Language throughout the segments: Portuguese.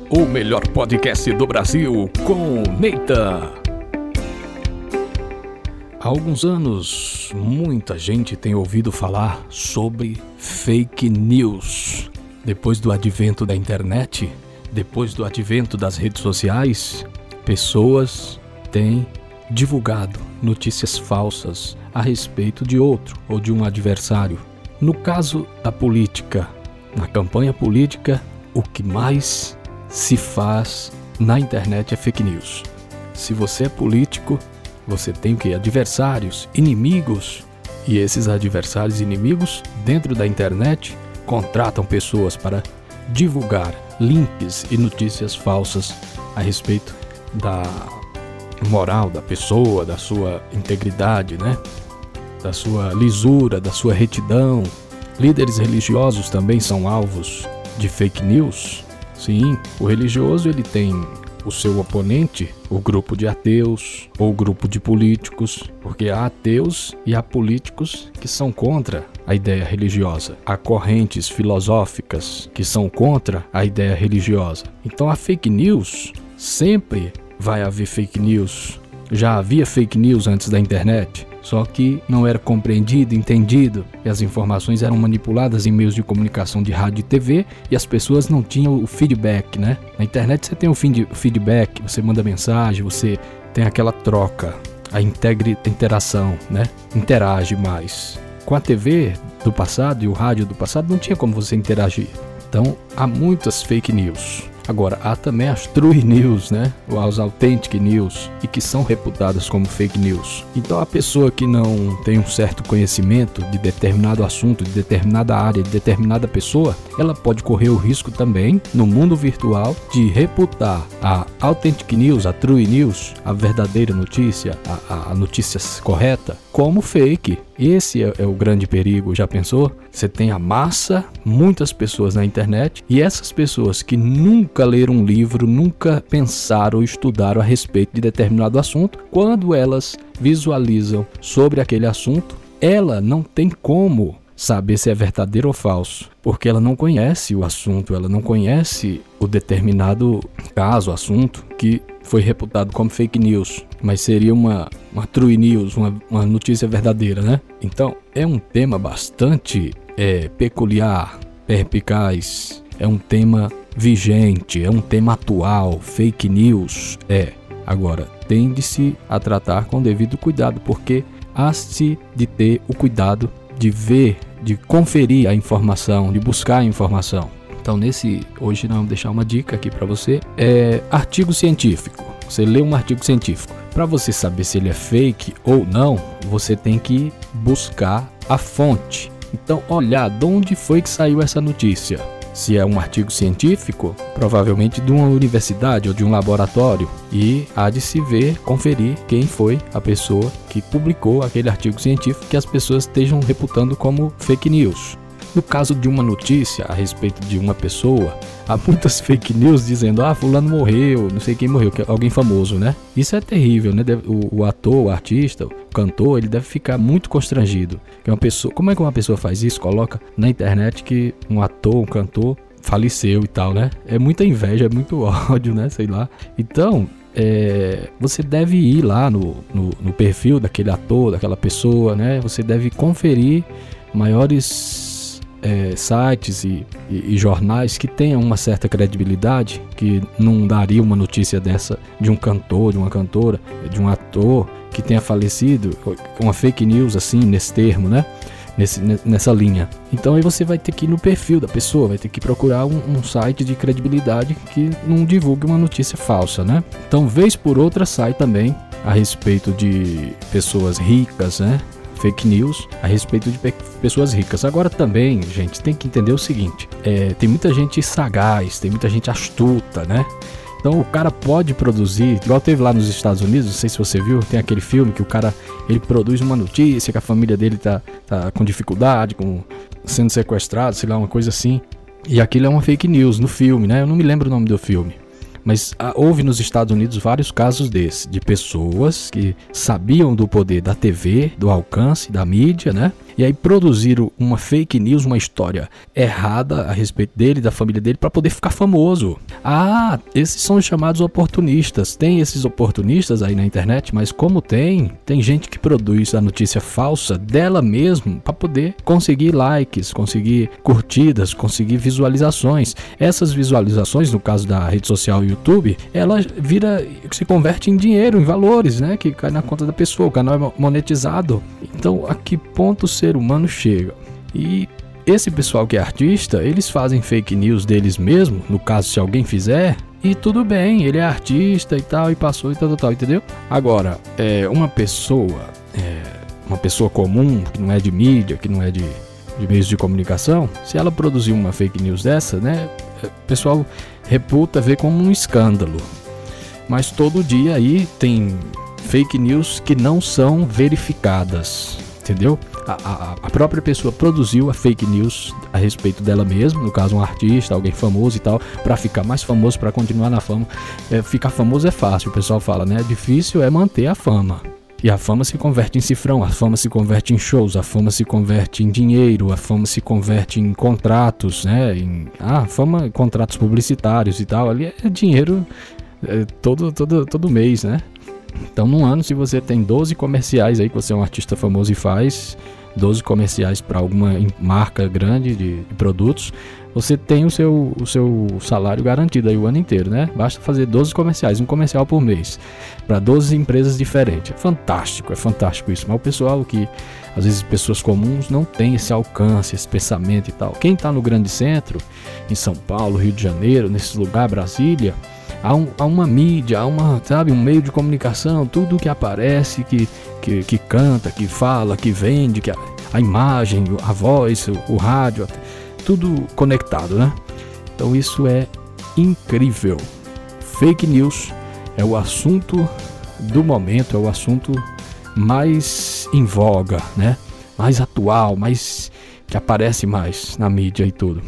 o melhor podcast do Brasil com Neita. Há alguns anos, muita gente tem ouvido falar sobre fake news. Depois do advento da internet, depois do advento das redes sociais, pessoas têm divulgado notícias falsas a respeito de outro ou de um adversário. No caso da política, na campanha política, o que mais se faz na internet é fake news. Se você é político, você tem o quê? Adversários, inimigos. E esses adversários e inimigos, dentro da internet, contratam pessoas para divulgar links e notícias falsas a respeito da moral da pessoa, da sua integridade, né? Da sua lisura, da sua retidão. Líderes religiosos também são alvos de fake news. Sim, o religioso ele tem o seu oponente, o grupo de ateus ou o grupo de políticos, porque há ateus e há políticos que são contra a ideia religiosa. Há correntes filosóficas que são contra a ideia religiosa. Então a fake news, sempre vai haver fake news. Já havia fake news antes da internet, só que não era compreendido, entendido, e as informações eram manipuladas em meios de comunicação de rádio e TV, e as pessoas não tinham o feedback, né? Na internet você tem o feedback, você manda mensagem, você tem aquela troca, a interação, né? Interage mais. Com a TV do passado e o rádio do passado não tinha como você interagir. Então há muitas fake news. Agora, há também as true news, né? Ou as authentic news, e que são reputadas como fake news. Então, a pessoa que não tem um certo conhecimento de determinado assunto, de determinada área, de determinada pessoa, ela pode correr o risco também, no mundo virtual, de reputar a authentic news, a true news, a verdadeira notícia, a notícia correta, como fake. Esse é o grande perigo, já pensou? Você tem a massa, muitas pessoas na internet, e essas pessoas que nunca leram um livro, nunca pensaram ou estudaram a respeito de determinado assunto, quando elas visualizam sobre aquele assunto, ela não tem como saber se é verdadeiro ou falso, porque ela não conhece o assunto, ela não conhece o determinado caso, assunto que foi reputado como fake news, mas seria uma true news, uma notícia verdadeira, né? Então, é um tema bastante peculiar, perspicaz, é um tema vigente, é um tema atual, fake news, Agora, tende-se a tratar com devido cuidado, porque há-se de ter o cuidado de ver, de conferir a informação, de buscar a informação. Então, hoje nós vamos deixar uma dica aqui para você, artigo científico. Você lê um artigo científico. Para você saber se ele é fake ou não, você tem que buscar a fonte. Então, olhar de onde foi que saiu essa notícia. Se é um artigo científico, provavelmente de uma universidade ou de um laboratório, e há de se ver, conferir quem foi a pessoa que publicou aquele artigo científico que as pessoas estejam reputando como fake news. No caso de uma notícia a respeito de uma pessoa, há muitas fake news dizendo, fulano morreu, não sei quem morreu, que é alguém famoso, né? Isso é terrível, né? O ator, o artista, o cantor, ele deve ficar muito constrangido. Como é que uma pessoa faz isso? Coloca na internet que um ator, um cantor faleceu e tal, né? É muita inveja, é muito ódio, né? Sei lá. Então, você deve ir lá no perfil daquele ator, daquela pessoa, né? Você deve conferir maiores sites e jornais que tenham uma certa credibilidade, que não daria uma notícia dessa de um cantor, de uma cantora, de um ator que tenha falecido, uma fake news assim, nesse termo, né? Nessa linha. Então aí você vai ter que ir no perfil da pessoa, vai ter que procurar um site de credibilidade que não divulgue uma notícia falsa, né? Então, vez por outra, sai também a respeito de pessoas ricas, né? Fake news a respeito de pessoas ricas. Agora também, gente, tem que entender o seguinte, tem muita gente sagaz, tem muita gente astuta, né? Então o cara pode produzir, igual teve lá nos Estados Unidos, não sei se você viu, tem aquele filme que o cara, ele produz uma notícia que a família dele tá com dificuldade, sendo sequestrado, sei lá, uma coisa assim, e aquilo é uma fake news no filme, né? Eu não me lembro o nome do filme. Mas houve nos Estados Unidos vários casos desses, de pessoas que sabiam do poder da TV, do alcance, da mídia, né? E aí produziram uma fake news, uma história errada a respeito dele, da família dele, para poder ficar famoso. Ah, esses são os chamados oportunistas. Tem esses oportunistas aí na internet, mas como tem gente que produz a notícia falsa dela mesmo para poder conseguir likes, conseguir curtidas, conseguir visualizações. Essas visualizações, no caso da rede social YouTube, ela se converte em dinheiro, em valores, né? Que cai na conta da pessoa, o canal é monetizado. Então, a que ponto o ser humano chega? E esse pessoal que é artista, eles fazem fake news deles mesmo, no caso se alguém fizer, e tudo bem, ele é artista e tal, e passou e tal, entendeu? Agora, uma pessoa comum, que não é de mídia, que não é de meios de comunicação, se ela produzir uma fake news dessa, né, o pessoal reputa, vê como um escândalo. Mas todo dia aí tem fake news que não são verificadas, entendeu? A própria pessoa produziu a fake news a respeito dela mesma, no caso um artista, alguém famoso e tal, para ficar mais famoso, para continuar na fama. Ficar famoso é fácil, o pessoal fala, né? Difícil é manter a fama. E a fama se converte em cifrão, a fama se converte em shows, a fama se converte em dinheiro, a fama se converte em contratos, né? Fama, contratos publicitários e tal, ali é dinheiro todo mês, né? Então, num ano, se você tem 12 comerciais aí, que você é um artista famoso e faz 12 comerciais para alguma marca grande de produtos, você tem o seu salário garantido aí o ano inteiro, né? Basta fazer 12 comerciais, um comercial por mês, para 12 empresas diferentes. É fantástico isso. Mas o pessoal que, às vezes, pessoas comuns não tem esse alcance, esse pensamento e tal. Quem está no grande centro, em São Paulo, Rio de Janeiro, nesse lugar, Brasília, há uma mídia, um meio de comunicação, tudo que aparece, que canta, que fala, que vende, que a imagem, a voz, o rádio, tudo conectado, né? Então isso é incrível. Fake news é o assunto do momento, é o assunto mais em voga, né? Mais atual, mais que aparece mais na mídia e tudo.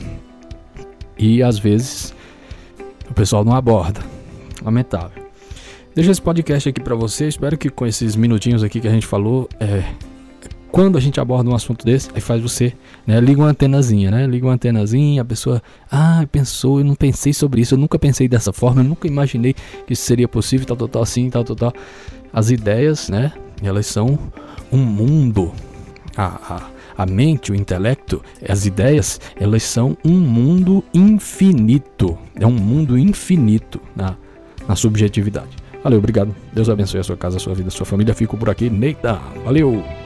E às vezes o pessoal não aborda. Lamentável. Deixa esse podcast aqui pra você. Espero que com esses minutinhos aqui que a gente falou, quando a gente aborda um assunto desse, aí faz você, né, liga uma antenazinha, a pessoa, pensou, eu não pensei sobre isso, eu nunca pensei dessa forma, eu nunca imaginei que isso seria possível, tal, assim, tal. As ideias, né, elas são um mundo. A mente, o intelecto, as ideias, elas são um mundo infinito. É um mundo infinito na subjetividade. Valeu, obrigado. Deus abençoe a sua casa, a sua vida, a sua família. Fico por aqui. Neita. Valeu.